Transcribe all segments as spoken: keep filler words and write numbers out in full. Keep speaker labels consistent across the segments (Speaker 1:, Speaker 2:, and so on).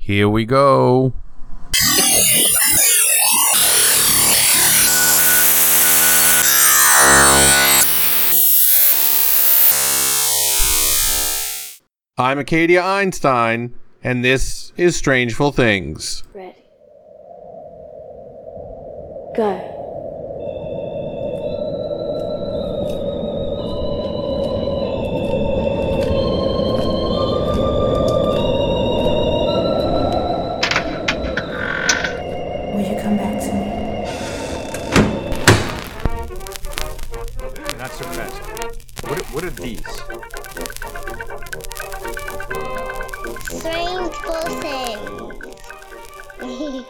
Speaker 1: Here we go. I'm Acadia Einstein, and this is Strangeful Things.
Speaker 2: Ready. Go.
Speaker 3: Will you come back to me?
Speaker 4: Not so fast. What are, what are these?
Speaker 5: Strangeful Things.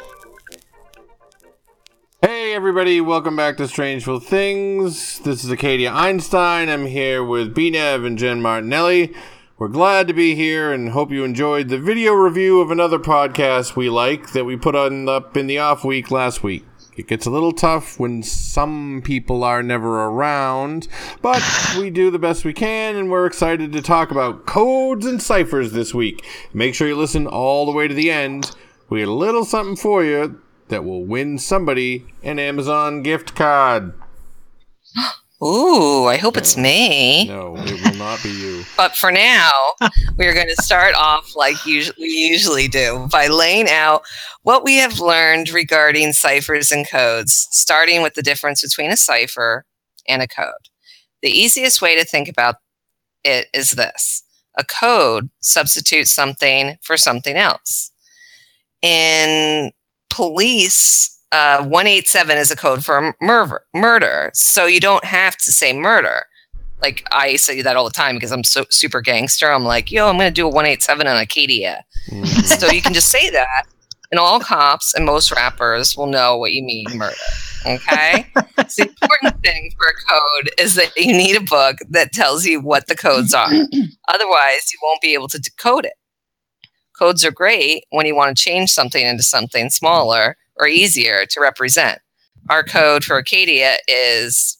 Speaker 1: Hey everybody, welcome back to Strangeful Things. This is Acadia Einstein. I'm here with B Nev and Jen Martinelli. We're glad to be here and hope you enjoyed the video review of another podcast we like that we put on up in the off week last week. It gets a little tough when some people are never around, but we do the best we can, and we're excited to talk about codes and ciphers this week. Make sure you listen all the way to the end. We got a little something for you that will win somebody an Amazon gift card.
Speaker 6: Ooh, I hope it's me.
Speaker 1: No, it will not be you.
Speaker 6: But for now, we're going to start off like usu- we usually do by laying out what we have learned regarding ciphers and codes, starting with the difference between a cipher and a code. The easiest way to think about it is this. A code substitutes something for something else. In police, Uh, one eight seven is a code for a murder, murder. So you don't have to say murder. Like, I say that all the time because I'm so super gangster. I'm like, yo, I'm going to do a one eight seven on Acadia. Mm-hmm. So you can just say that, and all cops and most rappers will know what you mean murder. Okay? So the important thing for a code is that you need a book that tells you what the codes are. Otherwise, you won't be able to decode it. Codes are great when you want to change something into something smaller or easier to represent. Our code for Acadia is,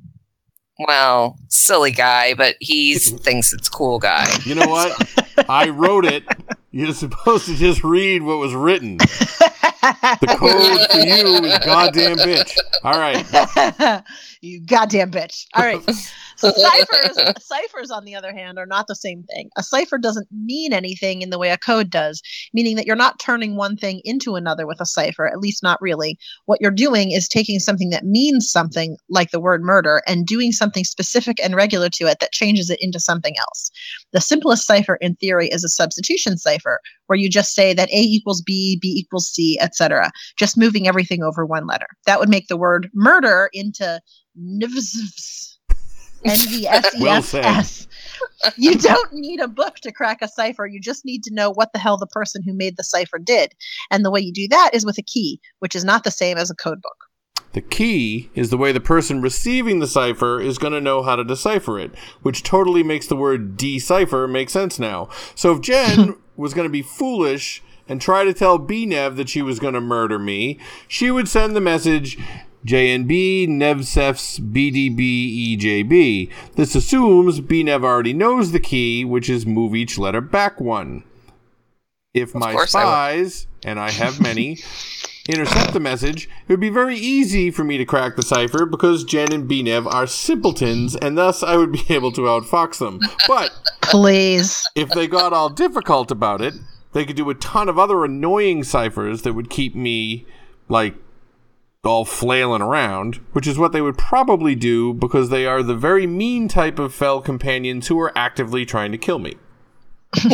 Speaker 6: well, silly guy, but he thinks it's cool guy.
Speaker 1: You know what? I wrote it. You're supposed to just read what was written. The code for you is goddamn bitch. All right.
Speaker 7: You goddamn bitch. All right. So ciphers, ciphers, on the other hand, are not the same thing. A cipher doesn't mean anything in the way a code does, meaning that you're not turning one thing into another with a cipher, at least not really. What you're doing is taking something that means something, like the word murder, and doing something specific and regular to it that changes it into something else. The simplest cipher in theory is a substitution cipher, where you just say that A equals B, B equals C, et cetera, just moving everything over one letter. That would make the word murder into N V S E S S. You don't need a book to crack a cipher. You just need to know what the hell the person who made the cipher did. And the way you do that is with a key, which is not the same as a code book.
Speaker 1: The key is the way the person receiving the cipher is going to know how to decipher it, which totally makes the word decipher make sense now. So if Jen was going to be foolish and try to tell B Nev that she was going to murder me, she would send the message J N B, Nevsefs, B D B, E J B. This assumes B Nev already knows the key, which is move each letter back one. If my spies, I and I have many, intercept the message, it would be very easy for me to crack the cipher because Jen and B Nev are simpletons, and thus I would be able to outfox them. But
Speaker 7: please,
Speaker 1: if they got all difficult about it, they could do a ton of other annoying ciphers that would keep me, like, all flailing around, which is what they would probably do because they are the very mean type of fell companions who are actively trying to kill me.
Speaker 6: Now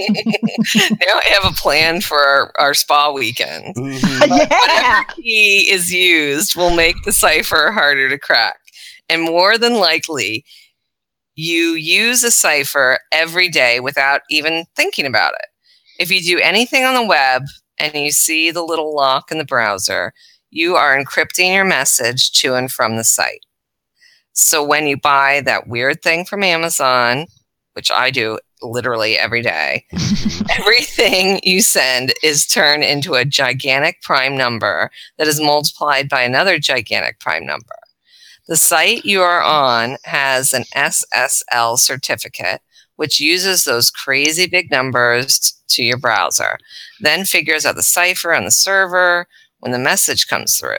Speaker 6: I have a plan for our, our spa weekend.
Speaker 7: Mm-hmm. Yeah.
Speaker 6: Whatever key is used will make the cipher harder to crack. And more than likely, you use a cipher every day without even thinking about it. If you do anything on the web and you see the little lock in the browser, you are encrypting your message to and from the site. So when you buy that weird thing from Amazon, which I do literally every day, everything you send is turned into a gigantic prime number that is multiplied by another gigantic prime number. The site you are on has an S S L certificate, which uses those crazy big numbers to your browser, then figures out the cipher on the server when the message comes through.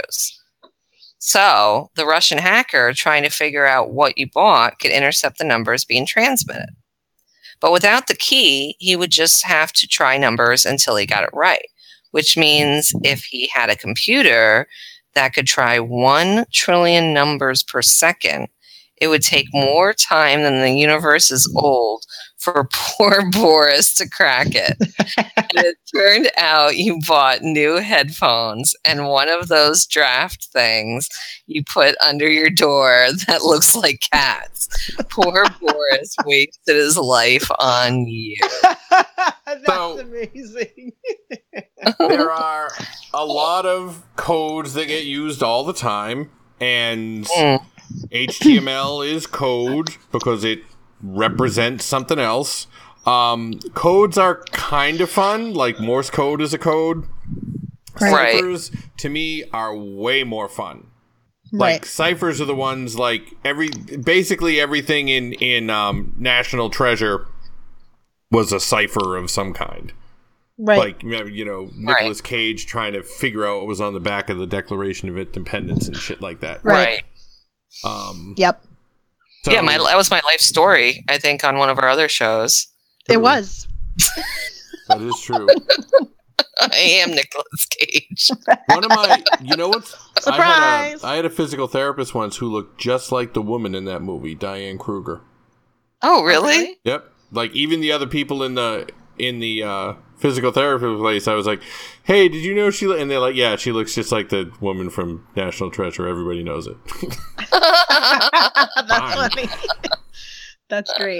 Speaker 6: So the Russian hacker trying to figure out what you bought could intercept the numbers being transmitted. But without the key, he would just have to try numbers until he got it right, which means if he had a computer that could try one trillion numbers per second, it would take more time than the universe is old for poor Boris to crack it. And it turned out you bought new headphones and one of those draft things you put under your door that looks like cats. Poor Boris wasted his life on you.
Speaker 7: That's
Speaker 1: So-
Speaker 7: amazing.
Speaker 1: There are a lot of codes that get used all the time, and
Speaker 6: Mm.
Speaker 1: H T M L is code because it represents something else. Um, codes are kind of fun, like Morse code is a code.
Speaker 6: Right.
Speaker 1: Ciphers, to me, are way more fun. Like
Speaker 7: Right.
Speaker 1: ciphers are the ones like every basically everything in in um, National Treasure was a cipher of some kind.
Speaker 7: Right.
Speaker 1: Like, you know, Nicolas Cage trying to figure out what was on the back of the Declaration of Independence and shit like that.
Speaker 7: Right.
Speaker 6: Right.
Speaker 1: Um,
Speaker 7: Yep.
Speaker 1: so-
Speaker 6: Yeah, my, that was my life story, I think, on one of our other shows.
Speaker 7: It was.
Speaker 1: That is true.
Speaker 6: I am Nicolas Cage.
Speaker 1: One of my, you know what's I had,
Speaker 7: Surprise!
Speaker 1: a, I had a physical therapist once who looked just like the woman in that movie, Diane Kruger.
Speaker 6: Oh, really?
Speaker 1: Yep. Like even the other people in the in the uh, physical therapy place, I was like, "Hey, did you know she?" Lo-? And they're like, "Yeah, she looks just like the woman from National Treasure. Everybody knows it."
Speaker 7: That's
Speaker 1: Fine.
Speaker 7: funny. That's great.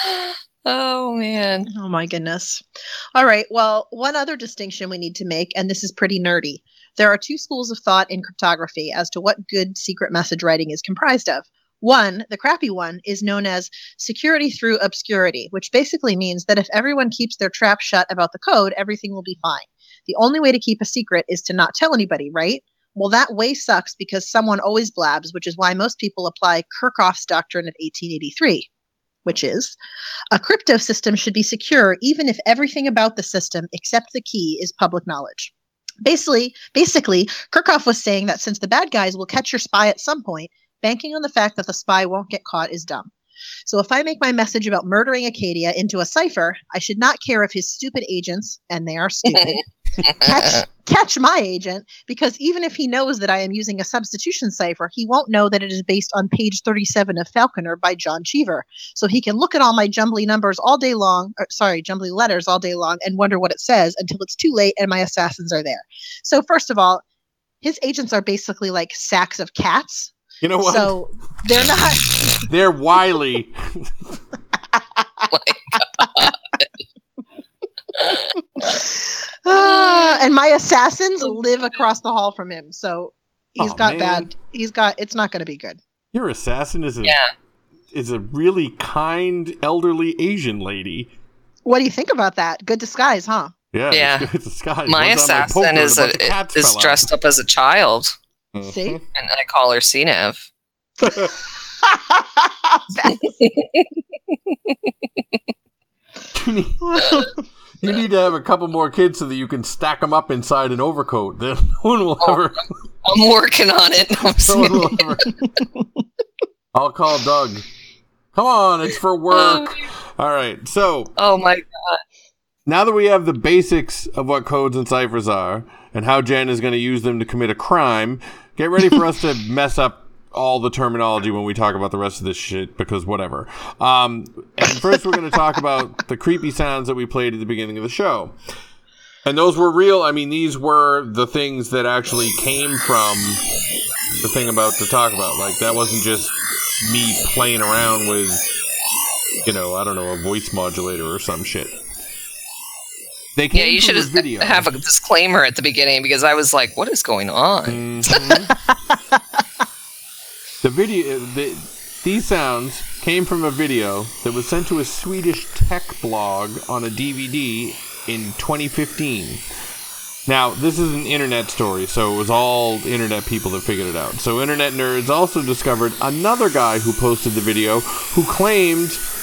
Speaker 6: Oh, man.
Speaker 7: Oh my goodness. All right. Well, one other distinction we need to make, and this is pretty nerdy. There are two schools of thought in cryptography as to what good secret message writing is comprised of. One, the crappy one, is known as security through obscurity, which basically means that if everyone keeps their trap shut about the code, everything will be fine. The only way to keep a secret is to not tell anybody, right? Well, that way sucks because someone always blabs, which is why most people apply Kirchhoff's doctrine of eighteen eighty-three, which is a crypto system should be secure even if everything about the system except the key is public knowledge. Basically, basically, Kirchhoff was saying that since the bad guys will catch your spy at some point, banking on the fact that the spy won't get caught is dumb. So if I make my message about murdering Acadia into a cipher, I should not care if his stupid agents, and they are stupid, catch, catch my agent, because even if he knows that I am using a substitution cipher, he won't know that it is based on page thirty-seven of Falconer by John Cheever. So he can look at all my jumbly numbers all day long, or sorry, jumbly letters all day long and wonder what it says until it's too late and my assassins are there. So first of all, his agents are basically like sacks of cats.
Speaker 1: You know what?
Speaker 7: So they're not.
Speaker 1: They're wily.
Speaker 7: Ah, and my assassins live across the hall from him, so he's
Speaker 1: Aw,
Speaker 7: got
Speaker 1: man.
Speaker 7: bad. He's got. It's not going to be good.
Speaker 1: Your assassin is a
Speaker 6: Yeah.
Speaker 1: is a really kind elderly Asian lady.
Speaker 7: What do you think about that? Good disguise, huh?
Speaker 1: Yeah,
Speaker 6: Yeah.
Speaker 1: it's, it's disguised.
Speaker 6: My
Speaker 1: One's on
Speaker 6: assassin
Speaker 1: poker
Speaker 6: is,
Speaker 1: and bunch
Speaker 6: a,
Speaker 1: of cats
Speaker 6: is
Speaker 1: fell out.
Speaker 6: dressed up as a child,
Speaker 1: Mhm.
Speaker 7: See?
Speaker 6: and I call her C N A V.
Speaker 1: You need, you need to have a couple more kids so that you can stack them up inside an overcoat. Then no one will
Speaker 6: Oh.
Speaker 1: ever.
Speaker 6: I'm working on it. No, I'm
Speaker 1: No one will
Speaker 6: kidding.
Speaker 1: ever. I'll call Doug. Come on, it's for work. All right, so
Speaker 6: Oh my!
Speaker 1: now that we have the basics of what codes and ciphers are and how Jen is going to use them to commit a crime, get ready for us to mess up all the terminology when we talk about the rest of this shit, because whatever. Um, and first, we're going to talk about the creepy sounds that we played at the beginning of the show. And those were real. I mean, these were the things that actually came from the thing about to talk about. Like, that wasn't just me playing around with, you know, I don't know, a voice modulator or some shit. They came
Speaker 6: Yeah, you
Speaker 1: from
Speaker 6: should
Speaker 1: a video.
Speaker 6: have a disclaimer at the beginning because I was like, "What is going on?"
Speaker 1: Mhm. The video, the, these sounds came from a video that was sent to a Swedish tech blog on a D V D in twenty fifteen. Now, this is an internet story, so it was all internet people that figured it out. So internet nerds also discovered another guy who posted the video who claimed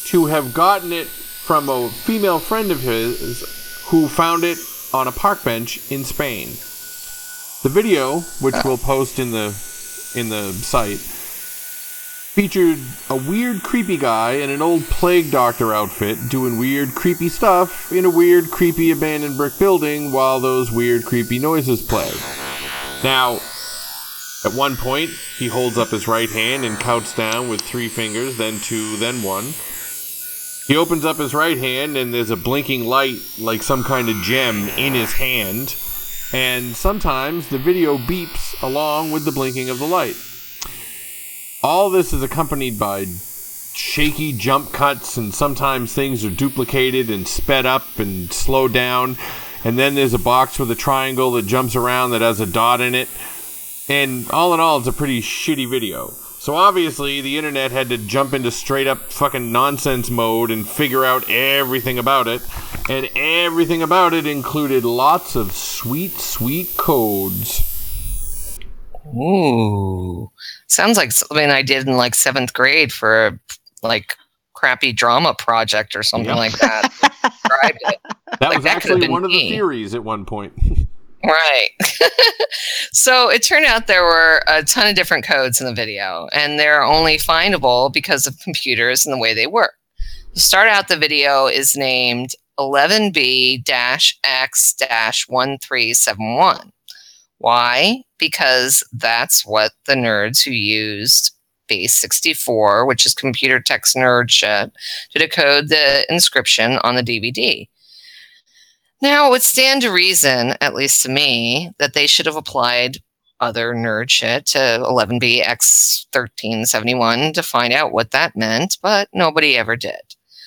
Speaker 1: to have gotten it from a female friend of his who found it on a park bench in Spain. The video, which we'll post in the in the site, featured a weird, creepy guy in an old plague doctor outfit doing weird, creepy stuff in a weird, creepy, abandoned brick building while those weird, creepy noises play. Now, at one point, he holds up his right hand and counts down with three fingers, then two, then one. He opens up his right hand and there's a blinking light like some kind of gem in his hand. And sometimes the video beeps along with the blinking of the light. All this is accompanied by shaky jump cuts, and sometimes things are duplicated and sped up and slowed down. And then there's a box with a triangle that jumps around that has a dot in it. And all in all, it's a pretty shitty video. So obviously, the internet had to jump into straight up fucking nonsense mode and figure out everything about it. And everything about it included lots of sweet, sweet codes.
Speaker 6: Ooh. Sounds like something I did in like seventh grade for a like crappy drama project or something
Speaker 1: Yep.
Speaker 6: like that. Described it.
Speaker 1: That
Speaker 6: Like,
Speaker 1: was
Speaker 6: that could've
Speaker 1: actually
Speaker 6: been
Speaker 1: one of the
Speaker 6: me.
Speaker 1: theories at one point.
Speaker 6: Right. So it turned out there were a ton of different codes in the video, and they're only findable because of computers and the way they work. To start out, the video is named eleven B X one three seven one. Why? Because that's what the nerds who used base sixty-four, which is computer text nerd shit, to decode the inscription on the D V D. Now, it would stand to reason, at least to me, that they should have applied other nerd shit to eleven B X thirteen seventy-one to find out what that meant, but nobody ever did.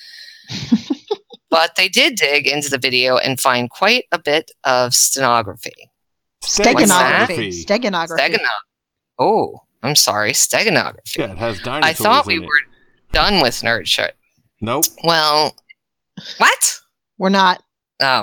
Speaker 6: But they did dig into the video and find quite a bit of stenography.
Speaker 7: Steganography.
Speaker 6: What's
Speaker 7: Steganography.
Speaker 6: Steganography. Oh, I'm sorry, steganography.
Speaker 1: Yeah, it has dinosaurs
Speaker 6: I thought we
Speaker 1: in it.
Speaker 6: were done with nerd shit.
Speaker 1: Nope.
Speaker 6: Well, what?
Speaker 7: We're not.
Speaker 6: Oh.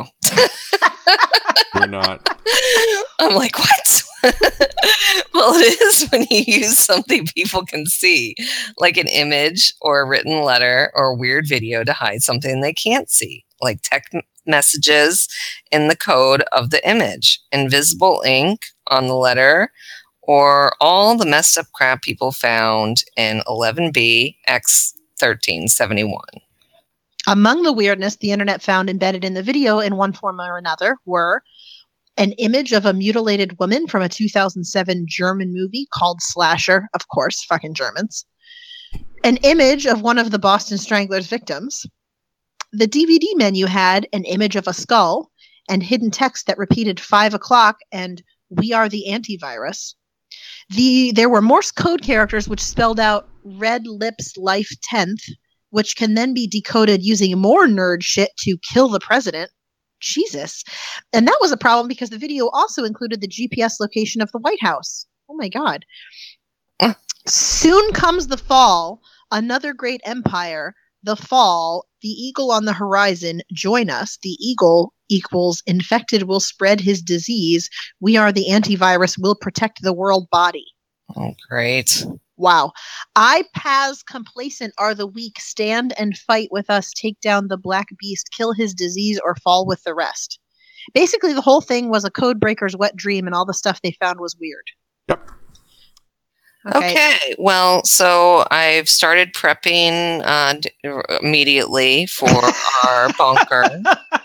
Speaker 1: We're not.
Speaker 6: I'm like, what? Well, it is when you use something people can see, like an image or a written letter or a weird video to hide something they can't see, like text messages in the code of the image, invisible ink on the letter, or all the messed up crap people found in eleven B X thirteen seventy-one.
Speaker 7: Among the weirdness the internet found embedded in the video in one form or another were an image of a mutilated woman from a two thousand seven German movie called Slasher, of course, fucking Germans. An image of one of the Boston Stranglers' victims. The D V D menu had an image of a skull and hidden text that repeated five o'clock and "We are the antivirus." The there were Morse code characters which spelled out "Red Lips Life tenth," which can then be decoded using more nerd shit to kill the president. Jesus. And that was a problem because the video also included the G P S location of the White House. Oh my God.
Speaker 6: Uh.
Speaker 7: Soon comes the fall, another great empire, the fall, the eagle on the horizon, join us. The eagle equals infected will spread his disease. We are the antivirus, will protect the world body.
Speaker 6: Oh, great.
Speaker 7: Wow. I Paz complacent are the weak. Stand and fight with us. Take down the black beast. Kill his disease or fall with the rest. Basically, the whole thing was a code breaker's wet dream, and all the stuff they found was weird.
Speaker 1: Yep.
Speaker 7: Okay.
Speaker 6: Okay. Well, so I've started prepping uh, d- immediately for our bunker.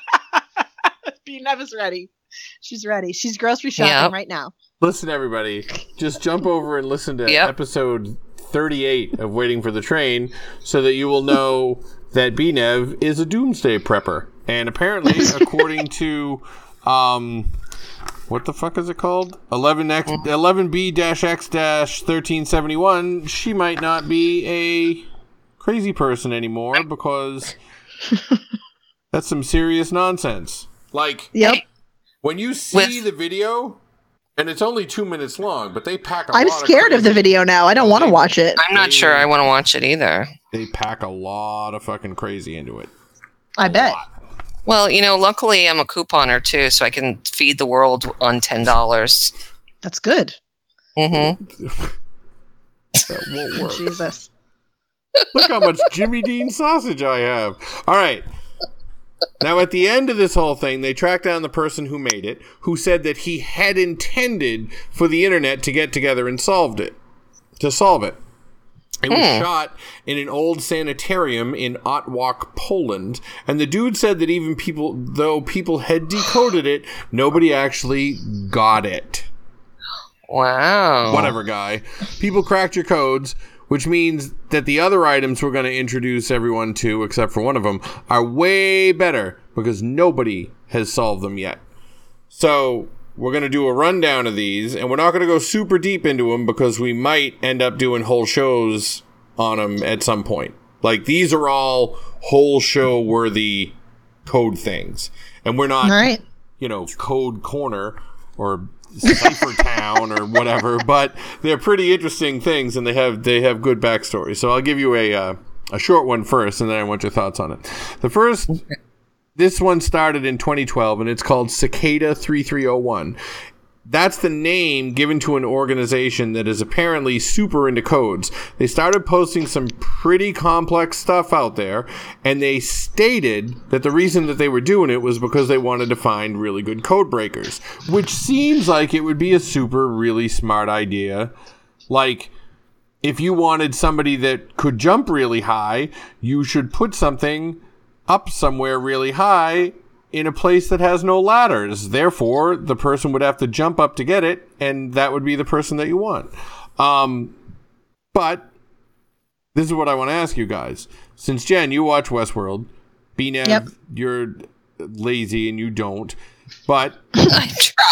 Speaker 7: B Neva's ready. She's ready. She's grocery shopping
Speaker 6: Yep.
Speaker 7: right now.
Speaker 1: Listen, everybody, just jump over and listen to
Speaker 6: Yep.
Speaker 1: episode thirty-eight of Waiting for the Train so that you will know that B Nev is a doomsday prepper. And apparently, according to, um, what the fuck is it called? eleven X, eleven B X thirteen seventy-one, she might not be a crazy person anymore because that's some serious nonsense. Like,
Speaker 7: Yep.
Speaker 1: when you see
Speaker 6: With-
Speaker 1: the video, and it's only two minutes long, but they pack a
Speaker 7: I'm
Speaker 1: lot
Speaker 7: scared
Speaker 1: of
Speaker 7: of the
Speaker 1: crazy-
Speaker 7: video now. I don't want to
Speaker 1: They-
Speaker 7: watch it.
Speaker 6: I'm not sure I want to watch it either.
Speaker 1: They pack a lot of fucking crazy into it.
Speaker 7: I bet.
Speaker 6: Well, you know, luckily I'm a couponer too, so I can feed the world on ten dollars.
Speaker 7: That's good.
Speaker 6: Mm-hmm.
Speaker 1: That won't work.
Speaker 7: Jesus.
Speaker 1: Look how much Jimmy Dean sausage I have. All right. Now, at the end of this whole thing, they tracked down the person who made it, who said that he had intended for the internet to get together and solved it, to solve it. It was
Speaker 6: Hmm.
Speaker 1: shot in an old sanitarium in Otwock, Poland, and the dude said that even people, though people had decoded it, nobody actually got it.
Speaker 6: Wow.
Speaker 1: Whatever, guy. People cracked your codes, which means that the other items we're going to introduce everyone to, except for one of them, are way better because nobody has solved them yet. So we're going to do a rundown of these, and we're not going to go super deep into them because we might end up doing whole shows on them at some point. Like, these are all whole show worthy code things. And we're not,
Speaker 7: All right.
Speaker 1: you know, Code Corner or Cipher Town or whatever, but they're pretty interesting things, and they have they have good backstory. So I'll give you a uh, a short one first, and then I want your thoughts on it. The first, this one started in twenty twelve, and it's called Cicada three three oh one. That's the name given to an organization that is apparently super into codes. They started posting some pretty complex stuff out there, and they stated that the reason that they were doing it was because they wanted to find really good code breakers, which seems like it would be a super, really smart idea. Like, if you wanted somebody that could jump really high, you should put something up somewhere really high in a place that has no ladders. Therefore, the person would have to jump up to get it, and that would be the person that you want. Um, but this is what I want to ask you guys. Since, Jen, you watch Westworld, B N A V,
Speaker 7: Yep.
Speaker 1: you're lazy and you don't. But,
Speaker 6: I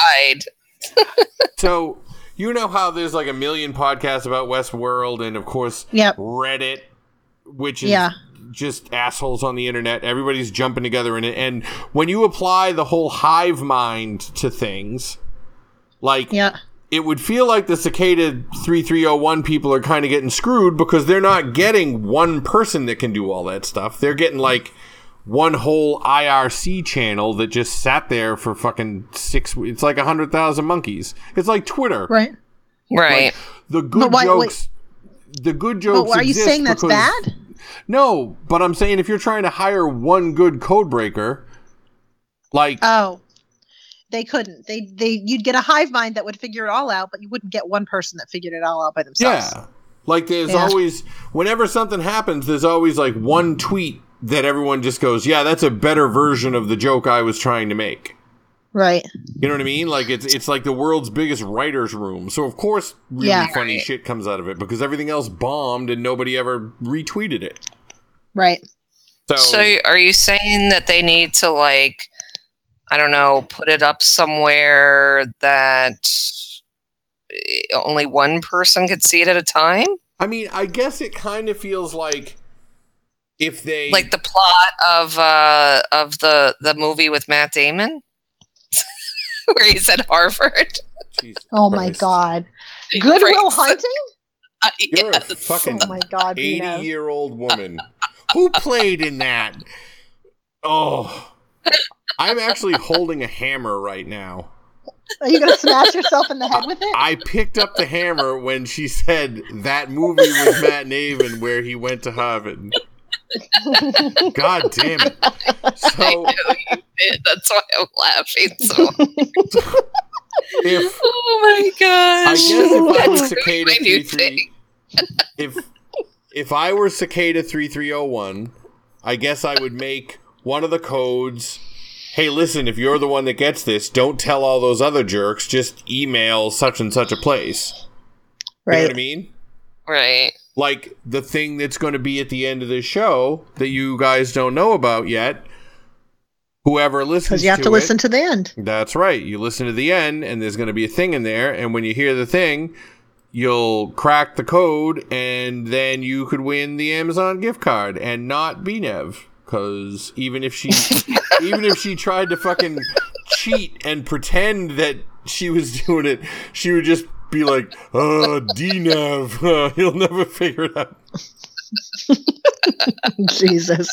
Speaker 6: tried.
Speaker 1: so, you know how there's like a million podcasts about Westworld, and of course,
Speaker 7: Yep.
Speaker 1: Reddit, which is
Speaker 7: Yeah.
Speaker 1: just assholes on the internet. Everybody's jumping together in it. And when you apply the whole hive mind to things, like,
Speaker 7: Yeah.
Speaker 1: it would feel like the Cicada three three oh one people are kind of getting screwed because they're not getting one person that can do all that stuff. They're getting like one whole I R C channel that just sat there for fucking six. It's like a hundred thousand monkeys. It's like Twitter.
Speaker 7: Right.
Speaker 6: Right.
Speaker 1: Like, the good
Speaker 7: But why-
Speaker 1: jokes. The good jokes.
Speaker 7: But are you
Speaker 1: exist
Speaker 7: saying that's
Speaker 1: because-
Speaker 7: bad?
Speaker 1: No, but I'm saying if you're trying to hire one good code breaker, like,
Speaker 7: Oh. They couldn't. They they you'd get a hive mind that would figure it all out, but you wouldn't get one person that figured it all out by themselves.
Speaker 1: yeah, like there's
Speaker 7: Yeah.
Speaker 1: always, whenever something happens, there's always like one tweet that everyone just goes, yeah, that's a better version of the joke I was trying to make.
Speaker 7: Right.
Speaker 1: You know what I mean? Like, it's it's like the world's biggest writer's room. So, of course, really
Speaker 7: Yeah.
Speaker 1: funny
Speaker 6: Right.
Speaker 1: shit comes out of it because everything else bombed and nobody ever retweeted it.
Speaker 7: Right.
Speaker 1: So,
Speaker 6: So are you saying that they need to, like, I don't know, put it up somewhere that eh, only one person could see it at a time?
Speaker 1: I mean, I guess it kind of feels like if they...
Speaker 6: Like the plot of uh of the the movie with Matt Damon? Where he's at Harvard.
Speaker 1: Jesus
Speaker 7: Oh my
Speaker 1: Christ.
Speaker 7: God. Goodwill
Speaker 6: Right.
Speaker 7: Hunting?
Speaker 6: Uh,
Speaker 1: You're a
Speaker 6: yes.
Speaker 1: fucking
Speaker 7: Oh my God. Dina.
Speaker 1: eighty-year-old woman. Who played in that? Oh. I'm actually holding a hammer right now.
Speaker 7: Are you going to smash yourself in the head with it?
Speaker 1: I picked up the hammer when she said that movie with Matt Navin where he went to Harvard. God damn it. So,
Speaker 6: I know you did. That's why I'm laughing so
Speaker 1: if...
Speaker 6: Oh my gosh.
Speaker 1: I guess if I was
Speaker 6: That's
Speaker 1: Cicada
Speaker 6: my new
Speaker 1: three three, if if I were Cicada three three oh one, I guess I would make one of the codes. Hey, listen, if you're the one that gets this, don't tell all those other jerks. Just email such and such a place. You know
Speaker 7: Right.
Speaker 1: what I mean?
Speaker 6: Right.
Speaker 1: Like the thing that's going to be at the end of this show that you guys don't know about yet. Whoever listens
Speaker 7: Because you have
Speaker 1: to,
Speaker 7: to
Speaker 1: it,
Speaker 7: listen to the end.
Speaker 1: That's right. You listen to the end, and there's going to be a thing in there, and when you hear the thing, you'll crack the code, and then you could win the Amazon gift card, and not B N E V, because even if she, even if she tried to fucking cheat and pretend that she was doing it, she would just be like, "Uh, D N E V, uh, he'll never figure it out."
Speaker 7: Jesus.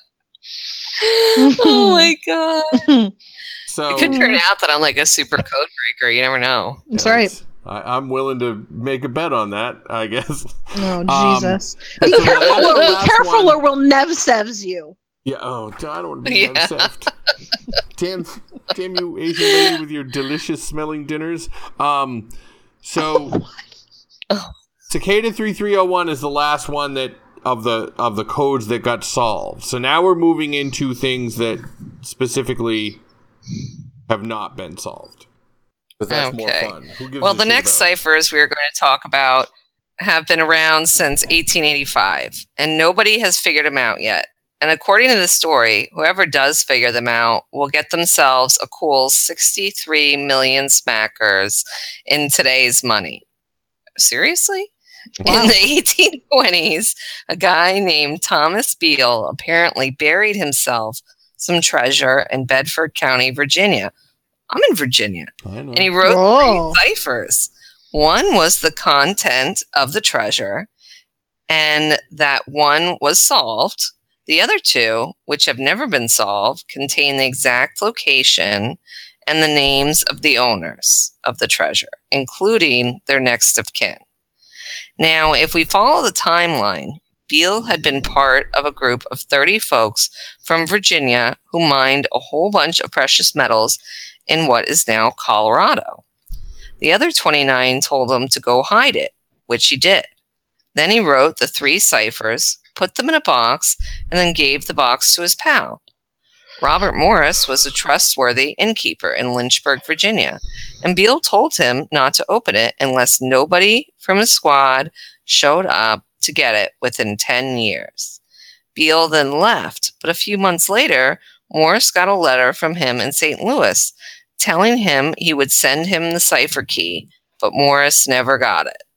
Speaker 6: Oh my god.
Speaker 1: So
Speaker 6: It could turn out that I'm like a super code breaker. You never know.
Speaker 7: That's right.
Speaker 1: I, I'm willing to make a bet on that, I guess.
Speaker 7: Oh,
Speaker 1: Um,
Speaker 7: Jesus.
Speaker 1: and
Speaker 7: Be
Speaker 1: so the
Speaker 7: careful,
Speaker 1: last-
Speaker 7: or, be
Speaker 1: last
Speaker 7: careful
Speaker 1: one-
Speaker 7: or we'll nev sevs you.
Speaker 1: Yeah, oh, I don't want to be
Speaker 6: Yeah.
Speaker 1: obsessed. damn, damn you, Asian lady with your delicious smelling dinners. Um, so,
Speaker 6: Oh.
Speaker 1: Cicada three three oh one is the last one that of the of the codes that got solved. So now we're moving into things that specifically have not been solved. Because that's
Speaker 6: Okay.
Speaker 1: more fun. Who gives
Speaker 6: Well,
Speaker 1: a
Speaker 6: the
Speaker 1: shit
Speaker 6: next
Speaker 1: about it?
Speaker 6: ciphers we are going to talk about have been around since eighteen eighty-five, and nobody has figured them out yet. And according to the story, whoever does figure them out will get themselves a cool sixty-three million smackers in today's money. Seriously?
Speaker 7: Wow.
Speaker 6: In the eighteen twenties, a guy named Thomas Beale apparently buried himself some treasure in Bedford County, Virginia. I'm in Virginia.
Speaker 1: I know.
Speaker 6: And he wrote
Speaker 7: Whoa.
Speaker 6: three ciphers. One was the content of the treasure, and that one was solved. The other two, which have never been solved, contain the exact location and the names of the owners of the treasure, including their next of kin. Now, if we follow the timeline, Beale had been part of a group of thirty folks from Virginia who mined a whole bunch of precious metals in what is now Colorado. The other twenty-nine told him to go hide it, which he did. Then he wrote the three ciphers, put them in a box, and then gave the box to his pal. Robert Morris was a trustworthy innkeeper in Lynchburg, Virginia, and Beale told him not to open it unless nobody from his squad showed up to get it within ten years. Beale then left, but a few months later, Morris got a letter from him in Saint Louis telling him he would send him the cipher key, but Morris never got it.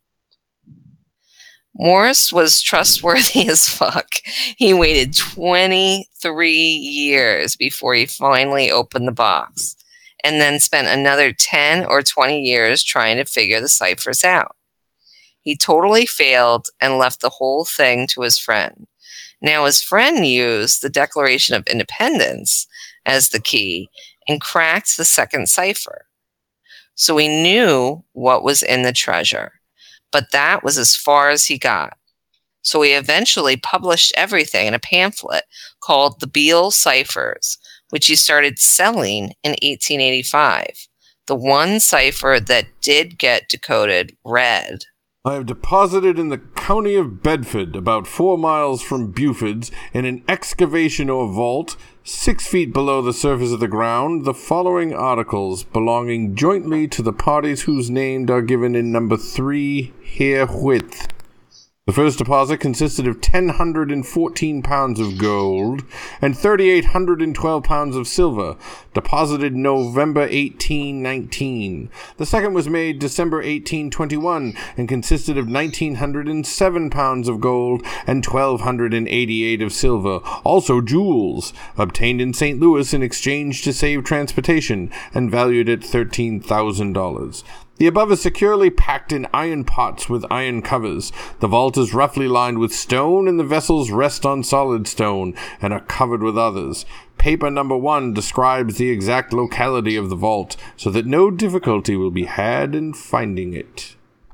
Speaker 6: Morris was trustworthy as fuck. He waited twenty-three years before he finally opened the box, and then spent another ten or twenty years trying to figure the ciphers out. He totally failed and left the whole thing to his friend. Now, his friend used the Declaration of Independence as the key and cracked the second cipher. So he knew what was in the treasure, but that was as far as he got. So he eventually published everything in a pamphlet called The Beale Ciphers, which he started selling in eighteen eighty-five. The one cipher that did get decoded read,
Speaker 1: I have deposited in the county of Bedford, about four miles from Beaufords, in an excavation or vault, six feet below the surface of the ground, the following articles, belonging jointly to the parties whose names are given in number three herewith. The first deposit consisted of ten hundred fourteen pounds of gold and three thousand eight hundred twelve pounds of silver, deposited November eighteen nineteen. The second was made December eighteen twenty-one and consisted of one thousand nine hundred seven pounds of gold and one thousand two hundred eighty-eight of silver, also jewels, obtained in Saint Louis in exchange to save transportation and valued at thirteen thousand dollars. The above is securely packed in iron pots with iron covers. The vault is roughly lined with stone, and the vessels rest on solid stone and are covered with others. Paper number one describes the exact locality of the vault, so that no difficulty will be had in finding it.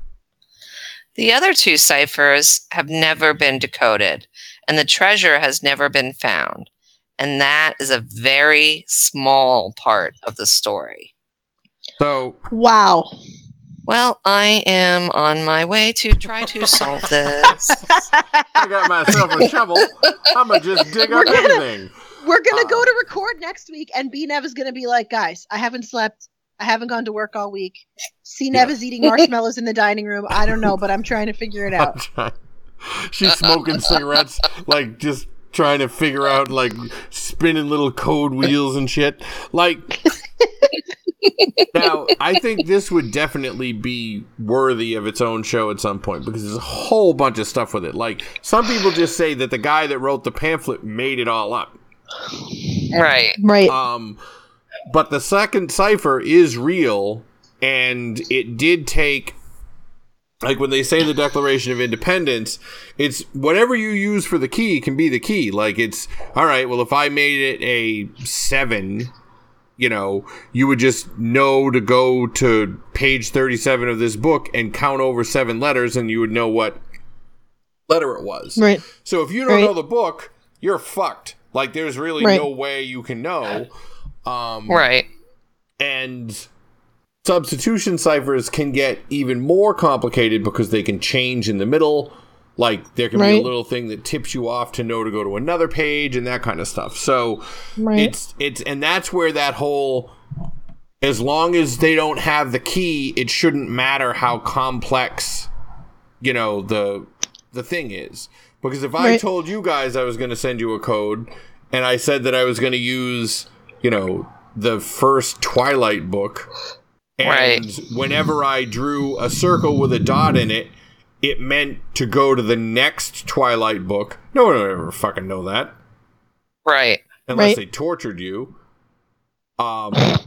Speaker 6: the other two ciphers have never been decoded, and the treasure has never been found. And that is a very small part of the story.
Speaker 1: So,
Speaker 7: Wow.
Speaker 6: Well, I am on my way to try to solve this.
Speaker 1: I got myself a shovel. I'm going to just dig up everything.
Speaker 7: We're gonna
Speaker 1: Uh,
Speaker 7: go to record next week, and B Nev is gonna be like, "Guys, I haven't slept. I haven't gone to work all week. C Nev is eating marshmallows in the dining room. I don't know, but I'm trying to figure it out."
Speaker 1: She's smoking cigarettes, like just trying to figure out, like spinning little code wheels and shit. Like, now, I think this would definitely be worthy of its own show at some point because there's a whole bunch of stuff with it. Like, some people just say that the guy that wrote the pamphlet made it all up.
Speaker 6: Right.
Speaker 7: Right.
Speaker 1: Um, but the second cipher is real, and it did take, like when they say the Declaration of Independence, it's whatever you use for the key can be the key. Like, it's, all right, well, if I made it a seven, you know, you would just know to go to page thirty-seven of this book and count over seven letters, and you would know what letter it was.
Speaker 7: Right.
Speaker 1: So if you don't
Speaker 7: Right.
Speaker 1: know the book, you're fucked. Like, there's really
Speaker 7: Right.
Speaker 1: no way you can know. Um,
Speaker 6: Right.
Speaker 1: And substitution ciphers can get even more complicated because they can change in the middle. Like, there can be a
Speaker 7: Right.
Speaker 1: little thing that tips you off to know to go to another page and that kind of stuff. So
Speaker 7: Right.
Speaker 1: it's it's and that's where that whole, as long as they don't have the key, it shouldn't matter how complex, you know, the the thing is. Because if I
Speaker 7: Right.
Speaker 1: told you guys I was going to send you a code, and I said that I was going to use, you know, the first Twilight book, and
Speaker 6: Right.
Speaker 1: whenever I drew a circle with a dot in it, it meant to go to the next Twilight book. No one would ever fucking know that.
Speaker 6: Right.
Speaker 1: Unless
Speaker 7: Right.
Speaker 1: they tortured you. Um, all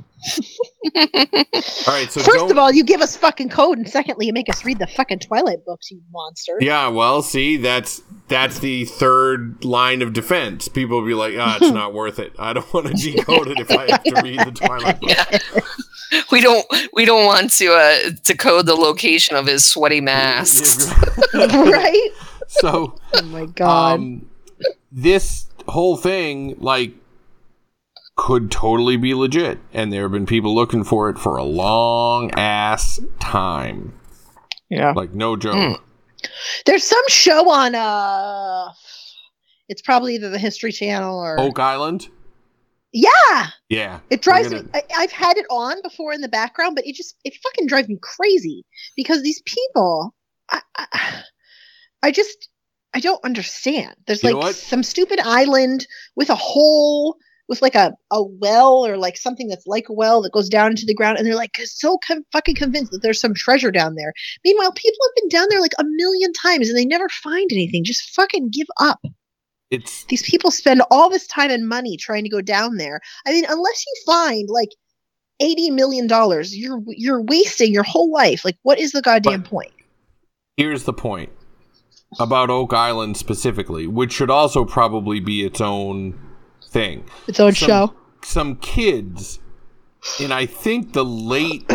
Speaker 1: right, so
Speaker 7: First
Speaker 1: don't,
Speaker 7: of all, you give us fucking code, and secondly, you make us read the fucking Twilight books, you monster.
Speaker 1: yeah, well, see, that's that's the third line of defense. People will be like, ah, it's not worth it. I don't want to decode it if I have to read the Twilight book.
Speaker 6: Yeah. We don't we don't want to uh, decode the location of his sweaty masks.
Speaker 7: Right?
Speaker 1: So,
Speaker 7: Oh my god.
Speaker 1: um, this whole thing, like, could totally be legit, and there have been people looking for it for a long ass time.
Speaker 7: Yeah.
Speaker 1: Like, no joke.
Speaker 6: Mm.
Speaker 7: There's some show on uh it's probably either the History Channel or
Speaker 1: Oak Island?
Speaker 7: Yeah.
Speaker 1: Yeah.
Speaker 7: It drives
Speaker 1: We're gonna-
Speaker 7: me I, I've had it on before in the background, but it just it fucking drives me crazy because these people I I, I just I don't understand. There's
Speaker 1: You know
Speaker 7: like
Speaker 1: what?
Speaker 7: some stupid island with a hole with like a, a well or like something that's like a well that goes down into the ground, and they're like so com- fucking convinced that there's some treasure down there. Meanwhile, people have been down there like a million times and they never find anything. Just fucking give up.
Speaker 1: It's
Speaker 7: These people spend all this time and money trying to go down there. I mean, unless you find like eighty million dollars, you're you're wasting your whole life. Like, what is the goddamn
Speaker 1: But-
Speaker 7: point?
Speaker 1: here's the point about Oak Island specifically, which should also probably be its own thing.
Speaker 7: Its own
Speaker 1: Some-
Speaker 7: show.
Speaker 1: Some kids in, I think, the late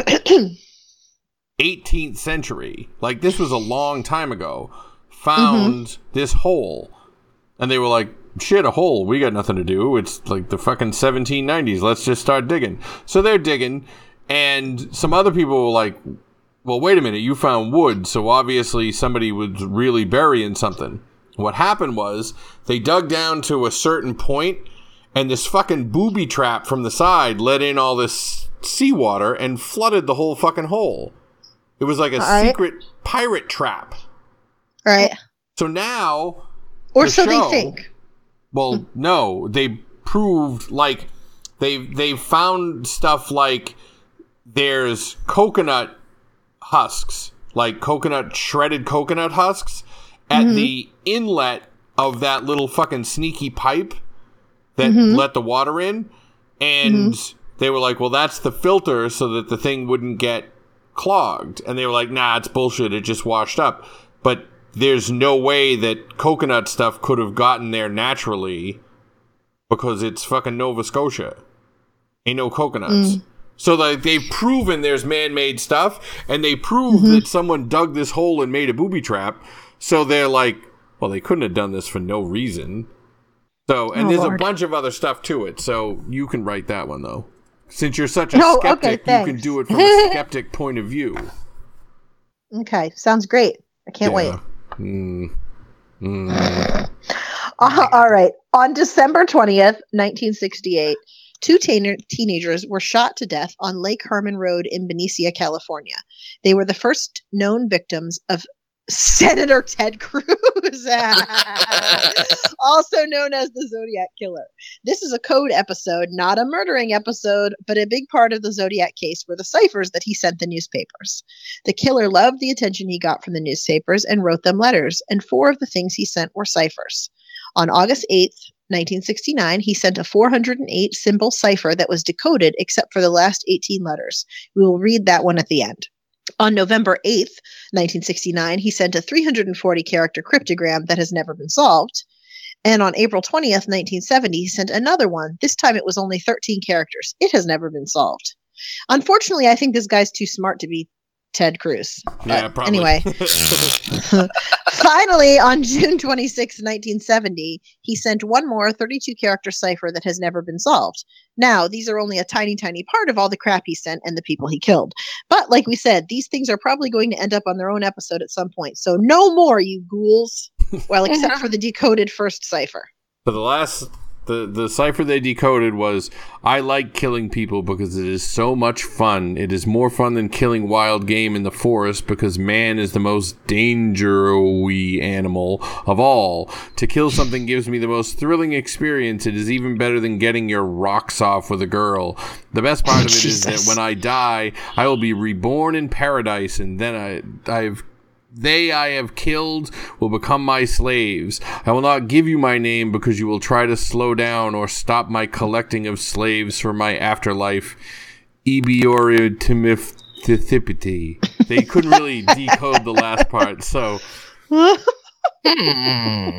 Speaker 1: eighteenth century, like this was a long time ago, found
Speaker 7: Mm-hmm.
Speaker 1: this hole, and they were like, shit, a hole, we got nothing to do, it's like the fucking seventeen nineties, let's just start digging. So they're digging, and some other people were like, well, wait a minute, you found wood, so obviously somebody was really burying something. What happened was they dug down to a certain point, and this fucking booby trap from the side let in all this seawater and flooded the whole fucking hole. It was like a
Speaker 7: All right.
Speaker 1: secret pirate trap.
Speaker 7: Right.
Speaker 1: So now,
Speaker 7: Or
Speaker 1: the
Speaker 7: so
Speaker 1: show-
Speaker 7: they think.
Speaker 1: well, no, they proved, like, they they found stuff like there's coconut husks, like coconut, shredded coconut husks at the inlet of that little fucking sneaky pipe that let the water in. And they were like, well, that's the filter so that the thing wouldn't get clogged. And they were like, nah, it's bullshit. It just washed up. But there's no way that coconut stuff could have gotten there naturally because it's fucking Nova Scotia. Ain't no coconuts. So like they've proven there's man-made stuff, and they proved that someone dug this hole and made a booby trap. So they're like, well, they couldn't have done this for no reason. So, and
Speaker 7: Oh,
Speaker 1: there's
Speaker 7: Lord.
Speaker 1: a bunch of other stuff to it. So you can write that one though. Since you're such a
Speaker 7: Oh, okay,
Speaker 1: skeptic, you can
Speaker 7: thanks.
Speaker 1: do it from a skeptic point of view.
Speaker 7: Okay, sounds great. I can't wait.
Speaker 1: Yeah. Mm. Mm.
Speaker 7: Uh, all right. On December twentieth, nineteen sixty-eight, two teen- teenagers were shot to death on Lake Herman Road in Benicia, California. They were the first known victims of Senator Ted Cruz, also known as the Zodiac Killer. This is a code episode, not a murdering episode, but a big part of the Zodiac case were the ciphers that he sent the newspapers. The killer loved the attention he got from the newspapers and wrote them letters, and four of the things he sent were ciphers. On August eighth, nineteen sixty-nine, he sent a four hundred eight symbol cipher that was decoded except for the last eighteen letters. We will read that one at the end. On November eighth, nineteen sixty-nine, he sent a three hundred forty character cryptogram that has never been solved. And on April twentieth, nineteen seventy, he sent another one. This time it was only thirteen characters. It has never been solved. Unfortunately, I think this guy's too smart to be Ted Cruz.
Speaker 1: Yeah,
Speaker 7: But
Speaker 1: probably.
Speaker 7: anyway, finally, on June twenty-sixth, nineteen seventy, he sent one more thirty-two character cipher that has never been solved. Now, these are only a tiny, tiny part of all the crap he sent and the people he killed. But like we said, these things are probably going to end up on their own episode at some point. So no more, you ghouls. Well, except for the decoded first cipher.
Speaker 1: For the last, the, the cipher they decoded was, I like killing people because it is so much fun. It is more fun than killing wild game in the forest because man is the most dangerous animal of all. To kill something gives me the most thrilling experience. It is even better than getting your rocks off with a girl. The best part of it is that when I die, I will be reborn in paradise, and then I, I've They I have killed will become my slaves. I will not give you my name because you will try to slow down or stop my collecting of slaves for my afterlife. Ebioritimithithipity. They couldn't really decode the last part, so...
Speaker 6: Hmm.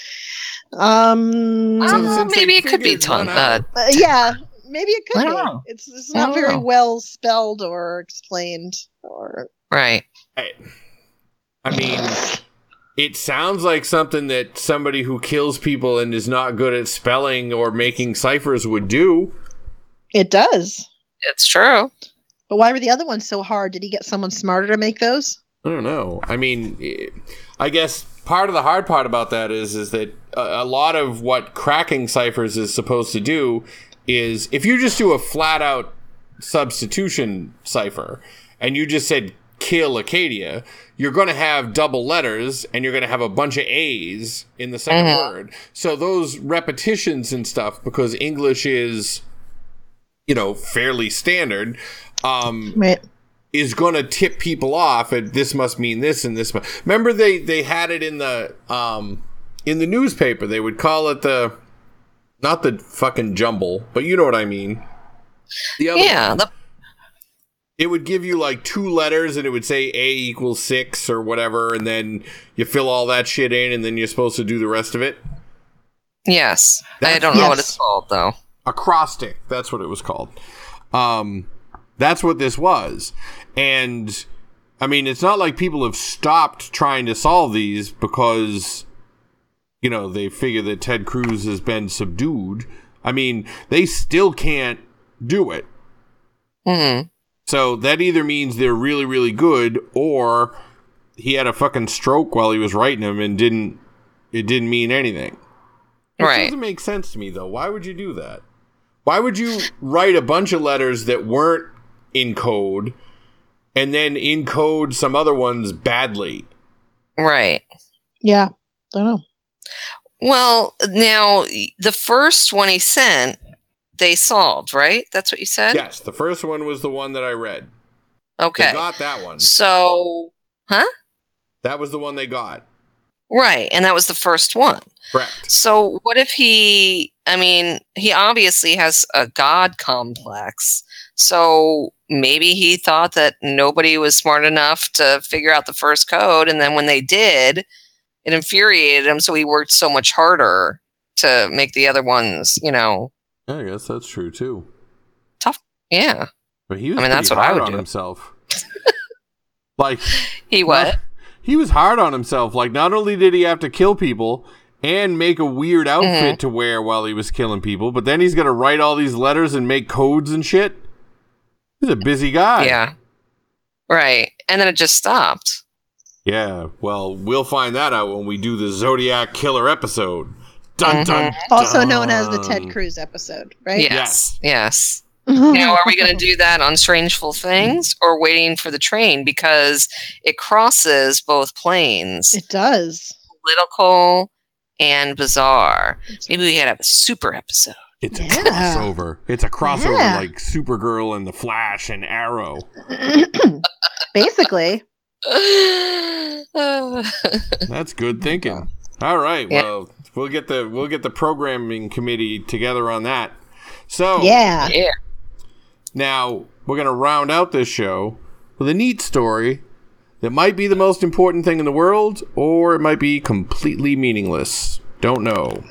Speaker 7: Um,
Speaker 1: So
Speaker 6: Uh,
Speaker 1: since they
Speaker 6: maybe it could be
Speaker 1: figured
Speaker 6: ton-
Speaker 1: one
Speaker 6: uh,
Speaker 1: out-
Speaker 7: uh, yeah, maybe it could
Speaker 6: I
Speaker 7: be.
Speaker 6: don't know.
Speaker 7: It's, it's
Speaker 6: I
Speaker 7: not
Speaker 6: don't
Speaker 7: very
Speaker 6: know.
Speaker 7: well spelled or explained. Or
Speaker 6: Right.
Speaker 1: I, I mean, it sounds like something that somebody who kills people and is not good at spelling or making ciphers would do.
Speaker 7: It does.
Speaker 6: It's true.
Speaker 7: But why were the other ones so hard? Did he get someone smarter to make those?
Speaker 1: I don't know. I mean, eh, I guess part of the hard part about that is is that a, a lot of what cracking ciphers is supposed to do is if you just do a flat out substitution cipher and you just said kill Acadia, you're going to have double letters and you're going to have a bunch of A's in the 2nd
Speaker 6: Mhm.
Speaker 1: word. So those repetitions and stuff, because English is, you know, fairly standard, um,
Speaker 7: Right.
Speaker 1: is going to tip people off and this must mean this and this. mu- Remember they, they had it in the, um, in the newspaper. They would call it the, not the fucking jumble, but you know what I mean. The other
Speaker 6: Yeah.
Speaker 1: one.
Speaker 6: The,
Speaker 1: It would give you like two letters and it would say A equals six or whatever. And then you fill all that shit in and then you're supposed to do the rest of it.
Speaker 6: yes. I
Speaker 1: That's-
Speaker 6: don't know what
Speaker 7: Yes.
Speaker 6: it's called, though.
Speaker 1: Acrostic. That's what it was called. Um, that's what this was. And I mean, it's not like people have stopped trying to solve these because, you know, they figure that Ted Cruz has been subdued. I mean, they still can't do it.
Speaker 6: Hmm.
Speaker 1: So that either means they're really, really good, or he had a fucking stroke while he was writing them and didn't. It didn't mean anything. It
Speaker 6: Right.
Speaker 1: doesn't make sense to me though. Why would you do that? Why would you write a bunch of letters that weren't in code, and then encode some other ones badly?
Speaker 6: Right.
Speaker 7: Yeah. Don't know.
Speaker 6: Well, now, the first one he sent, they solved, right? That's what you said?
Speaker 1: Yes, the first one was the one that I read.
Speaker 6: Okay.
Speaker 1: They got that one.
Speaker 6: So, huh?
Speaker 1: That was the one they got.
Speaker 6: Right. And that was the first one.
Speaker 1: Correct.
Speaker 6: So, what if he, I mean, he obviously has a God complex. So, maybe he thought that nobody was smart enough to figure out the first code. And then when they did, it infuriated him. So, he worked so much harder to make the other ones, you know,
Speaker 1: Yeah, I guess that's true too.
Speaker 6: yeah.
Speaker 1: But he was
Speaker 6: I mean,
Speaker 1: pretty
Speaker 6: that's what I
Speaker 1: hard
Speaker 6: would
Speaker 1: on
Speaker 6: do.
Speaker 1: himself. Like
Speaker 6: He what?
Speaker 1: not- he was hard on himself. Like, not only did he have to kill people and make a weird outfit
Speaker 6: Mhm.
Speaker 1: to wear while he was killing people, but then he's gonna write all these letters and make codes and shit. He's a busy guy.
Speaker 6: Yeah. Right. And then it just stopped.
Speaker 1: Yeah. Well, we'll find that out when we do the Zodiac Killer episode. Dun dun.
Speaker 7: Also known as the
Speaker 1: dun.
Speaker 7: Ted Cruz episode, right?
Speaker 6: Yes. Yes. Now, are we going to do that on Strangeful Things or waiting for the train? Because it crosses both planes,
Speaker 7: It does.
Speaker 6: political and bizarre. Maybe we could have a super episode.
Speaker 1: It's a
Speaker 7: Yeah.
Speaker 1: crossover. It's a crossover
Speaker 7: Yeah.
Speaker 1: like Supergirl and the Flash and Arrow.
Speaker 7: Basically.
Speaker 1: That's good thinking. All right.
Speaker 6: Yeah.
Speaker 1: Well, we'll get the we'll get the programming committee together on that. So
Speaker 7: Yeah.
Speaker 6: Yeah.
Speaker 1: now we're gonna round out this show with a neat story that might be the most important thing in the world, or it might be completely meaningless. Don't know.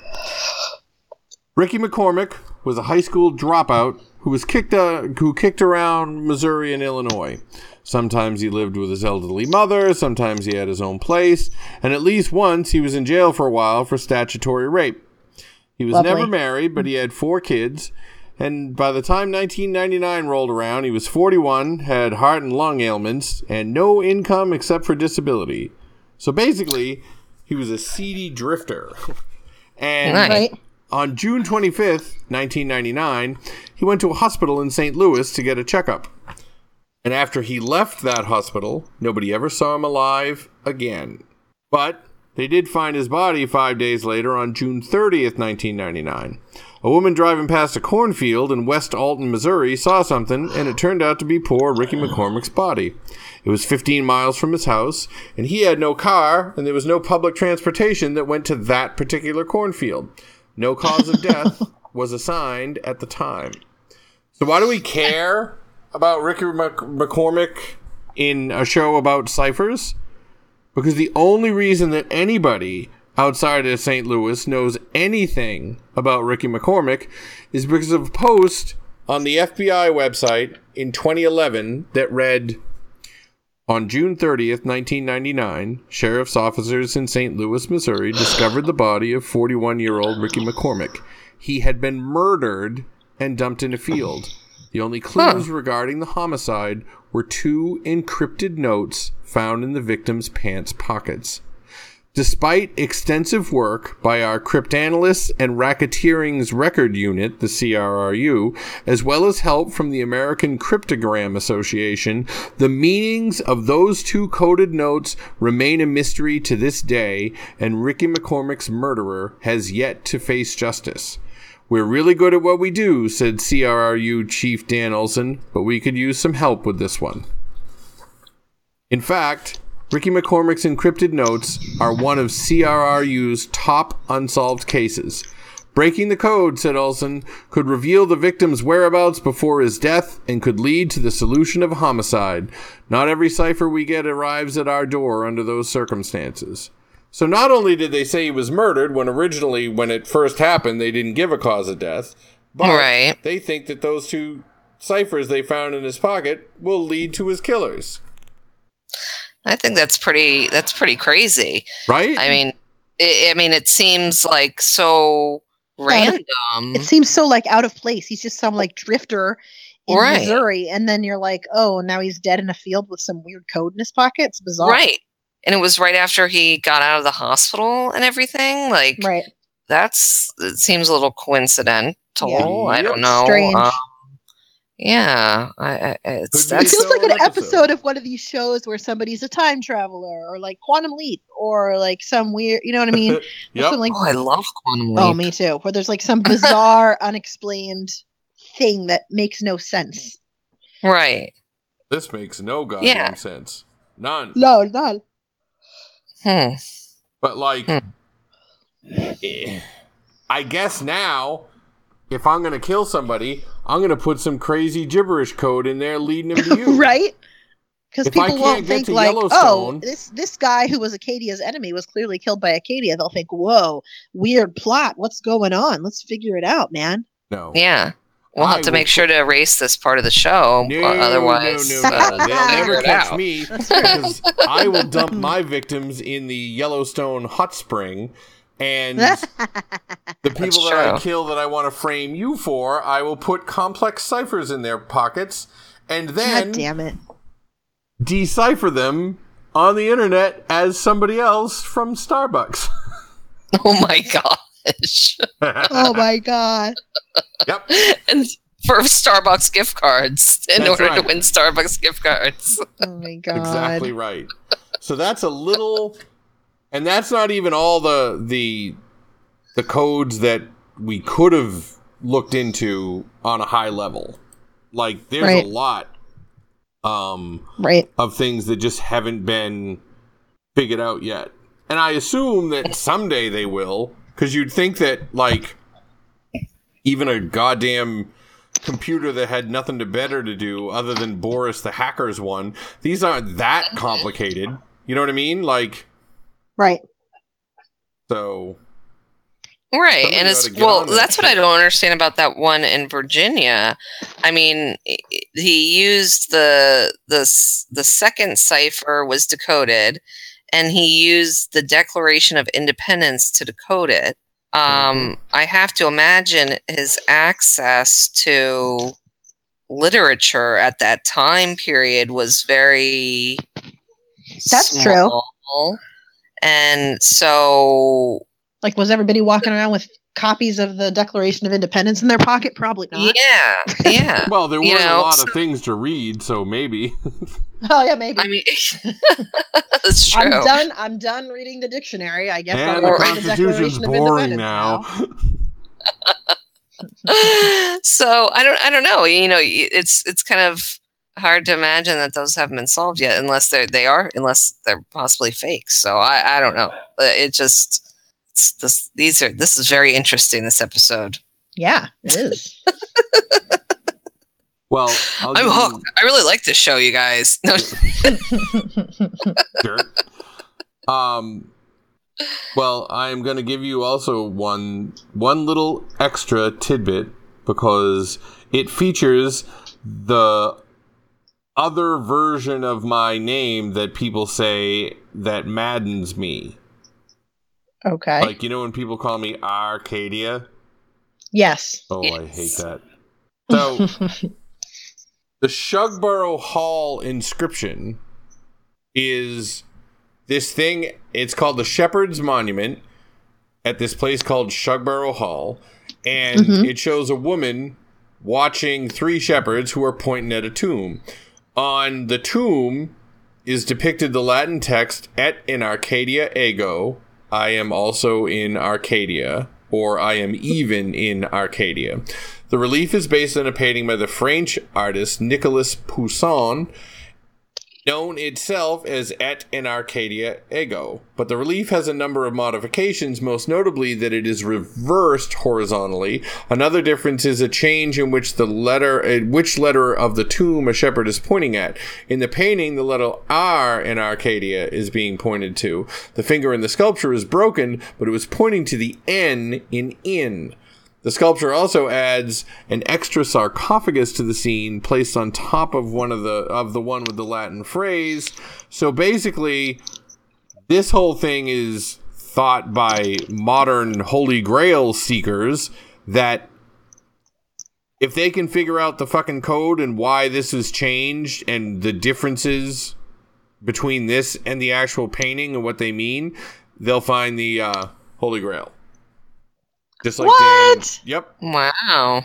Speaker 1: Ricky McCormick was a high school dropout who was kicked uh, who kicked around Missouri and Illinois. Sometimes he lived with his elderly mother, sometimes he had his own place, and at least once he was in jail for a while for statutory rape. He was
Speaker 7: Lovely.
Speaker 1: never married, but he had four kids, and by the time nineteen ninety-nine rolled around, he was forty-one, had heart and lung ailments, and no income except for disability. So basically, he was a seedy drifter. And
Speaker 6: Nice.
Speaker 7: Right.
Speaker 1: on June twenty-fifth, nineteen ninety-nine, he went to a hospital in Saint Louis to get a checkup. And after he left that hospital, nobody ever saw him alive again. But they did find his body five days later on June thirtieth, nineteen ninety-nine. A woman driving past a cornfield in West Alton, Missouri, saw something, and it turned out to be poor Ricky McCormick's body. It was fifteen miles from his house, and he had no car, and there was no public transportation that went to that particular cornfield. No cause of death was assigned at the time. So why do we care about Ricky Mc- McCormick in a show about ciphers? Because the only reason that anybody outside of Saint Louis knows anything about Ricky McCormick is because of a post on the F B I website in twenty eleven that read, on June thirtieth, nineteen ninety-nine, sheriff's officers in Saint Louis, Missouri discovered the body of forty-one-year-old Ricky McCormick. He had been murdered and dumped in a field. The only clues huh. regarding the homicide were two encrypted notes found in the victim's pants pockets. Despite extensive work by our cryptanalysts and racketeering's record unit, the C R R U, as well as help from the American Cryptogram Association, the meanings of those two coded notes remain a mystery to this day, and Ricky McCormick's murderer has yet to face justice. We're really good at what we do, said C R R U Chief Dan Olson, but we could use some help with this one. In fact, Ricky McCormick's encrypted notes are one of C R R U's top unsolved cases. Breaking the code, said Olson, could reveal the victim's whereabouts before his death and could lead to the solution of a homicide. Not every cipher we get arrives at our door under those circumstances. So not only did they say he was murdered when originally, when it first happened, they didn't give a cause of death, but
Speaker 6: right.
Speaker 1: they think that those two ciphers they found in his pocket will lead to his killers.
Speaker 6: I think that's pretty. That's pretty crazy,
Speaker 1: right?
Speaker 6: I mean, it, I mean, it seems like so random.
Speaker 7: It seems so like out of place. He's just some like drifter in
Speaker 6: right.
Speaker 7: Missouri, and then you're like, oh, now he's dead in a field with some weird code in his pocket. It's bizarre,
Speaker 6: right? And it was right after he got out of the hospital and everything. Like,
Speaker 7: right?
Speaker 6: That's it seems a little coincidental.
Speaker 7: Yeah.
Speaker 6: I don't know.
Speaker 7: Strange.
Speaker 6: Um, Yeah, I, I, it's
Speaker 7: It
Speaker 6: that's
Speaker 7: feels like an
Speaker 1: episode.
Speaker 7: episode of one of these shows where somebody's a time traveler, or like Quantum Leap, or like some weird, you know what I mean?
Speaker 1: Yep.
Speaker 7: Some, like,
Speaker 6: oh, I love Quantum Leap.
Speaker 7: oh, me too. Where there's like some bizarre, unexplained thing that makes no sense.
Speaker 6: Right.
Speaker 1: This makes no goddamn
Speaker 6: Yeah.
Speaker 1: sense. None.
Speaker 7: No, none.
Speaker 6: Hmm.
Speaker 1: But like,
Speaker 6: Hmm.
Speaker 1: eh, I guess now, if I'm going to kill somebody, I'm going to put some crazy gibberish code in there leading them to you.
Speaker 7: Right? Because
Speaker 1: If I
Speaker 7: people
Speaker 1: can't
Speaker 7: won't
Speaker 1: get
Speaker 7: think
Speaker 1: to
Speaker 7: like, oh,
Speaker 1: Yellowstone-
Speaker 7: this this guy who was Acadia's enemy was clearly killed by Acadia. They'll think, whoa, weird plot. What's going on? Let's figure it out, man.
Speaker 1: No.
Speaker 6: Yeah. We'll
Speaker 1: I
Speaker 6: have to
Speaker 1: will
Speaker 6: make sure to erase this part of the show.
Speaker 1: No,
Speaker 6: uh, otherwise,
Speaker 1: no, no,
Speaker 6: uh,
Speaker 1: no.
Speaker 6: we'll
Speaker 1: They'll
Speaker 6: figure
Speaker 1: never
Speaker 6: it
Speaker 1: catch
Speaker 6: out.
Speaker 1: me because I will dump my victims in the Yellowstone hot spring, and the people that I
Speaker 6: true.
Speaker 1: kill that I want to frame you for, I will put complex ciphers in their pockets, and then
Speaker 7: God damn it.
Speaker 1: decipher them on the internet as somebody else from Starbucks.
Speaker 6: Oh my gosh.
Speaker 7: Oh my god.
Speaker 1: Yep.
Speaker 6: And for Starbucks gift cards in
Speaker 1: That's
Speaker 6: order
Speaker 1: right.
Speaker 6: to win Starbucks gift cards.
Speaker 7: Oh my god.
Speaker 1: Exactly right. So that's a little, and that's not even all the the the codes that we could have looked into on a high level. Like there's
Speaker 7: Right.
Speaker 1: a lot um
Speaker 7: Right.
Speaker 1: of things that just haven't been figured out yet. And I assume that someday they will, because you'd think that like even a goddamn computer that had nothing to better to do other than Boris the Hacker's one, these aren't that complicated. You know what I mean? Like,
Speaker 7: Right.
Speaker 1: so
Speaker 6: Right,
Speaker 1: Somebody
Speaker 6: and
Speaker 1: ought
Speaker 6: it's
Speaker 1: to get
Speaker 6: well.
Speaker 1: on that
Speaker 6: That's what I
Speaker 1: shit.
Speaker 6: don't understand about that one in Virginia. I mean, i- i- he used the the s- the second cipher was decoded, and he used the Declaration of Independence to decode it. Um, I have to imagine his access to literature at that time period was very
Speaker 7: That's true.
Speaker 6: small. And so,
Speaker 7: Like, was everybody walking around with copies of the Declaration of Independence in their pocket? Probably not.
Speaker 6: yeah, yeah.
Speaker 1: Well, there
Speaker 6: You
Speaker 1: weren't
Speaker 6: know,
Speaker 1: a lot
Speaker 6: so-
Speaker 1: of things to read, so maybe.
Speaker 7: Oh yeah, maybe.
Speaker 6: I mean, that's true.
Speaker 7: I'm done. I'm done reading the dictionary. I guess
Speaker 1: And
Speaker 7: I'll
Speaker 1: the
Speaker 7: read the
Speaker 1: Constitution's
Speaker 7: Declaration of
Speaker 1: boring
Speaker 7: Independence
Speaker 1: now.
Speaker 6: So I don't, I don't know. You know, it's it's kind of hard to imagine that those haven't been solved yet, unless they they are, unless they're possibly fake. So I, I don't know. It just it's this these are this is very interesting. This episode.
Speaker 7: Yeah, it is.
Speaker 1: Well, I'll
Speaker 6: I'm
Speaker 1: give you-
Speaker 6: hooked. I really like this show, you guys. No,
Speaker 1: Sure. Um, well, I'm going to give you also one one little extra tidbit because it features the other version of my name that people say that maddens me.
Speaker 7: Okay.
Speaker 1: Like, you know when people call me Arcadia?
Speaker 7: Yes.
Speaker 1: Oh, I
Speaker 6: Yes.
Speaker 1: hate that. So, the Shugborough Hall inscription is this thing. It's called the Shepherd's Monument at this place called Shugborough Hall. And
Speaker 7: Mhm.
Speaker 1: it shows a woman watching three shepherds who are pointing at a tomb. On the tomb is depicted the Latin text, Et in Arcadia ego, I am also in Arcadia, or I am even in Arcadia. The relief is based on a painting by the French artist Nicolas Poussin, known itself as Et in Arcadia ego. But the relief has a number of modifications, most notably that it is reversed horizontally. Another difference is a change in which the letter, uh, which letter of the tomb a shepherd is pointing at. In the painting, the letter R in Arcadia is being pointed to. The finger in the sculpture is broken, but it was pointing to the N in in. The sculpture also adds an extra sarcophagus to the scene placed on top of one of the of the one with the Latin phrase. So basically, this whole thing is thought by modern Holy Grail seekers that if they can figure out the fucking code and why this was changed and the differences between this and the actual painting and what they mean, they'll find the uh, Holy Grail. Just like
Speaker 7: What?
Speaker 1: Dan. Yep.
Speaker 6: wow.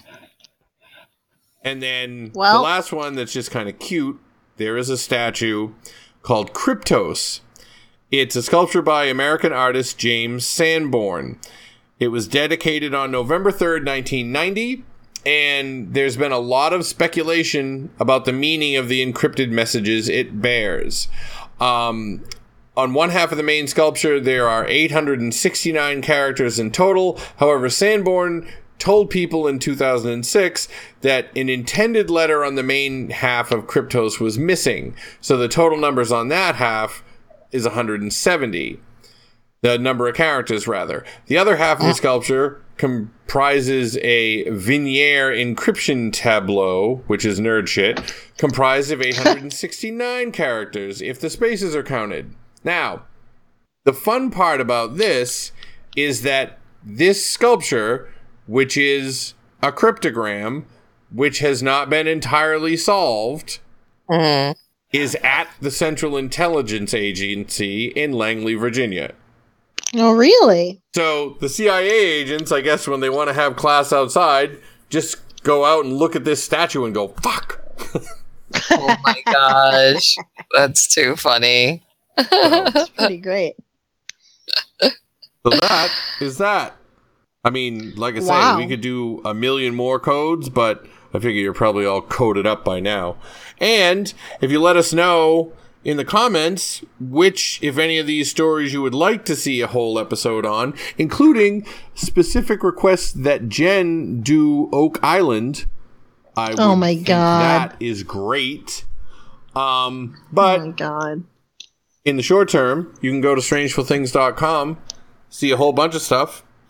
Speaker 1: And then
Speaker 7: Well-
Speaker 1: the last one that's just kind of cute, there is a statue called Kryptos. It's a sculpture by American artist James Sanborn. It was dedicated on November third, nineteen ninety, and there's been a lot of speculation about the meaning of the encrypted messages it bears. Um, On one half of the main sculpture, there are eight hundred sixty-nine characters in total. However, Sanborn told people in two thousand six that an intended letter on the main half of Kryptos was missing. So the total numbers on that half is one hundred seventy. The number of characters, rather. The other half of the sculpture comprises a Vignere encryption tableau, which is nerd shit, comprised of eight hundred sixty-nine characters, if the spaces are counted. Now, the fun part about this is that this sculpture, which is a cryptogram, which has not been entirely solved,
Speaker 6: Mhm.
Speaker 1: is at the Central Intelligence Agency in Langley, Virginia.
Speaker 7: Oh, really?
Speaker 1: So the C I A agents, I guess, when they want to have class outside, just go out and look at this statue and go, fuck.
Speaker 6: Oh my gosh, that's too funny.
Speaker 7: That's pretty great.
Speaker 1: So that is that. I mean, like I say,
Speaker 7: Wow.
Speaker 1: we could do a million more codes, but I figure you're probably all coded up by now. And if you let us know in the comments which, if any of these stories you would like to see a whole episode on, including specific requests that Jen do Oak Island, I would
Speaker 7: Oh my
Speaker 1: think
Speaker 7: God.
Speaker 1: that is great. Um, but
Speaker 7: Oh my god.
Speaker 1: in the short term, you can go to strangeful things dot com, see a whole bunch of stuff,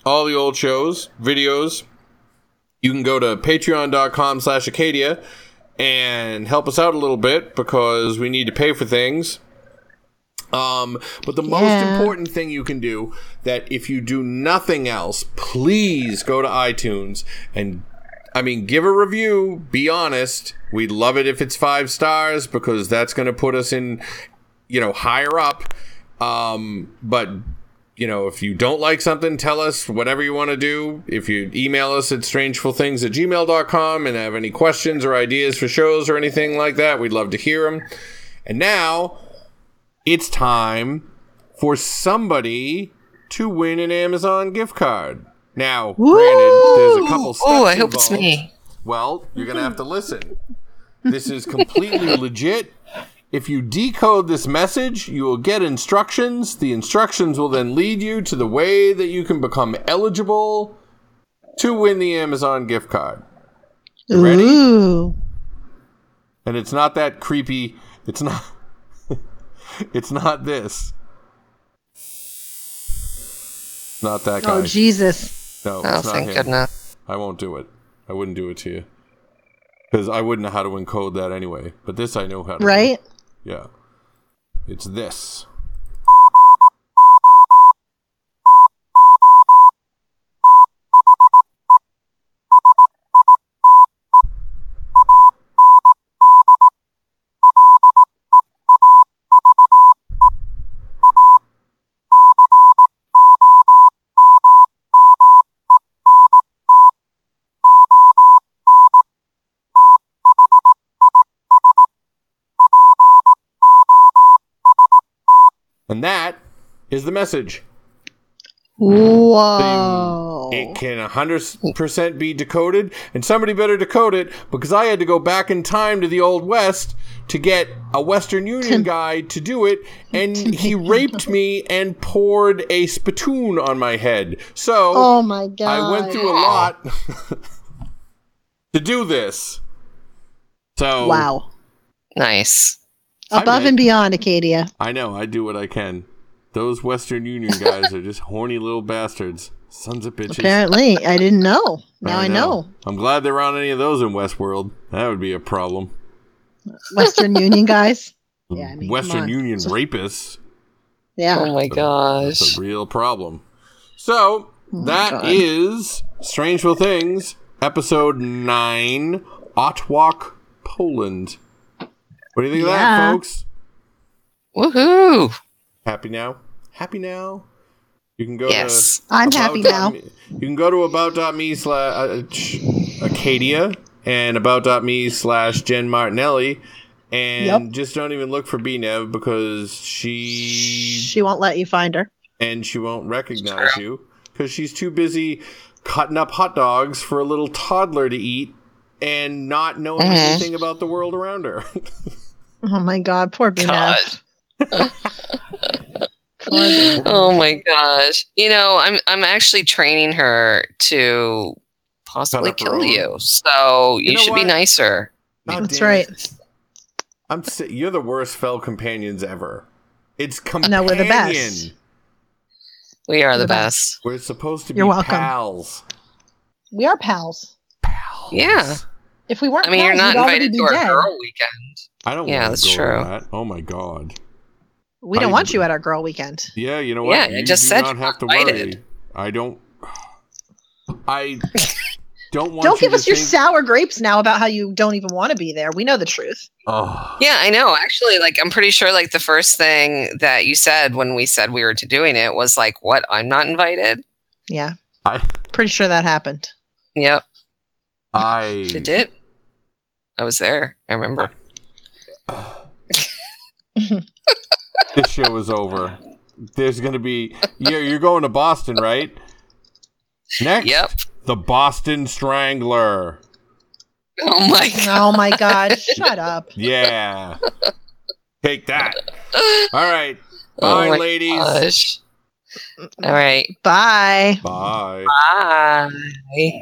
Speaker 1: all the old shows, videos, you can go to patreon.com slash Acadia and help us out a little bit because we need to pay for things. Um, but the most
Speaker 7: Yeah.
Speaker 1: important thing you can do, that if you do nothing else, please go to iTunes and, I mean, give a review. Be honest. We'd love it if it's five stars because that's going to put us in, you know, higher up. Um, but, you know, if you don't like something, tell us whatever you want to do. If you email us at strangefulthings at gmail dot com and have any questions or ideas for shows or anything like that, we'd love to hear them. And now it's time for somebody to win an Amazon gift card. Now, granted, there's a couple steps
Speaker 6: Oh, I hope it's
Speaker 1: involved.
Speaker 6: me.
Speaker 1: Well, you're going to have to listen. This is completely legit. If you decode this message, you will get instructions. The instructions will then lead you to the way that you can become eligible to win the Amazon gift card. You ready?
Speaker 7: Ooh.
Speaker 1: And it's not that creepy. It's not... It's not this. Not that guy.
Speaker 7: Oh, Jesus.
Speaker 1: No,
Speaker 6: Oh,
Speaker 1: it's not
Speaker 6: thank
Speaker 1: him.
Speaker 6: goodness.
Speaker 1: I won't do it. I wouldn't do it to you. Because I wouldn't know how to encode that anyway. But this I know how to do.
Speaker 7: Right?
Speaker 1: Yeah. It's this. And that is the message.
Speaker 7: Whoa.
Speaker 1: It can one hundred percent be decoded, and somebody better decode it because I had to go back in time to the Old West to get a Western Union guy to do it, and he raped me and poured a spittoon on my head. So
Speaker 7: Oh my God.
Speaker 1: I went through a lot to do this. So
Speaker 7: Wow.
Speaker 6: Nice.
Speaker 1: I
Speaker 7: Above
Speaker 1: read-
Speaker 7: and beyond, Acadia.
Speaker 1: I know, I do what I can. Those Western Union guys are just horny little bastards. Sons of bitches.
Speaker 7: Apparently. I didn't know. Now I know.
Speaker 1: I'm glad there aren't any of those in Westworld. That would be a problem.
Speaker 7: Western Union guys. Yeah, I mean, come
Speaker 1: Western
Speaker 7: on.
Speaker 1: Union rapists.
Speaker 7: Yeah.
Speaker 6: Oh my gosh.
Speaker 1: That's a real problem. So, that
Speaker 7: God.
Speaker 1: is Strangeful Things, episode nine, Otwock, Poland. What do you think of that,
Speaker 7: Yeah.
Speaker 1: folks?
Speaker 6: Woohoo!
Speaker 1: Happy now? Happy now? You can go
Speaker 6: Yes.
Speaker 1: to...
Speaker 7: I'm
Speaker 1: about
Speaker 7: happy
Speaker 1: dot
Speaker 7: now.
Speaker 1: me- You can go to about.me slash Acadia and about.me slash Jen Martinelli and
Speaker 7: Yep.
Speaker 1: just don't even look for B Nev because she...
Speaker 7: She won't let you find her.
Speaker 1: and she won't recognize you because she's too busy cutting up hot dogs for a little toddler to eat and not knowing
Speaker 6: Mhm.
Speaker 1: anything about the world around her.
Speaker 7: Oh my God. Poor B
Speaker 6: God. Oh my gosh. You know, I'm I'm actually training her to possibly
Speaker 1: Cut up her
Speaker 6: kill
Speaker 1: own.
Speaker 6: you. So you,
Speaker 1: You know
Speaker 6: should be
Speaker 1: what?
Speaker 6: nicer.
Speaker 1: Oh,
Speaker 7: That's
Speaker 1: damn
Speaker 7: right.
Speaker 1: it. I'm si- you're the worst fell companions ever. It's companion.
Speaker 7: No, we're the best.
Speaker 6: We are the
Speaker 7: The
Speaker 6: best.
Speaker 1: We're supposed to be
Speaker 7: You're welcome.
Speaker 1: pals.
Speaker 7: We are pals.
Speaker 1: Pals.
Speaker 6: Yeah.
Speaker 7: If we weren't
Speaker 6: I mean,
Speaker 7: pals,
Speaker 6: you're not
Speaker 7: we'd already
Speaker 6: invited
Speaker 7: be
Speaker 6: to our
Speaker 7: dead.
Speaker 6: girl weekend.
Speaker 1: I don't
Speaker 6: Yeah,
Speaker 1: want
Speaker 6: that's
Speaker 1: to go
Speaker 6: true.
Speaker 1: to that. Oh my god.
Speaker 7: We don't
Speaker 1: I-
Speaker 7: want you at our girl weekend.
Speaker 1: Yeah, you know what?
Speaker 6: Yeah, I
Speaker 1: you
Speaker 6: just
Speaker 1: do
Speaker 6: said
Speaker 1: not
Speaker 6: you
Speaker 1: have to
Speaker 6: were
Speaker 1: worry.
Speaker 6: invited.
Speaker 1: I don't. I don't want.
Speaker 7: Don't
Speaker 1: you
Speaker 7: give
Speaker 1: to
Speaker 7: us your
Speaker 1: think-
Speaker 7: sour grapes now about how you don't even want to be there. We know the truth.
Speaker 1: Oh.
Speaker 6: Yeah, I know. Actually, like I'm pretty sure like the first thing that you said when we said we were to doing it was like, "What? I'm not invited."
Speaker 7: Yeah.
Speaker 1: I.
Speaker 7: Pretty sure that happened.
Speaker 6: Yep,
Speaker 1: I.
Speaker 6: it did. I was there. I remember.
Speaker 1: This show is over. There's gonna be. Yeah, you're going to Boston, right? Next.
Speaker 6: Yep.
Speaker 1: The Boston Strangler.
Speaker 6: Oh my god.
Speaker 7: Oh my God. Shut up.
Speaker 1: Yeah. Take that. All right.
Speaker 6: Oh
Speaker 1: Bye,
Speaker 6: my
Speaker 1: ladies.
Speaker 6: gosh. All right.
Speaker 7: Bye.
Speaker 1: Bye.
Speaker 6: Bye.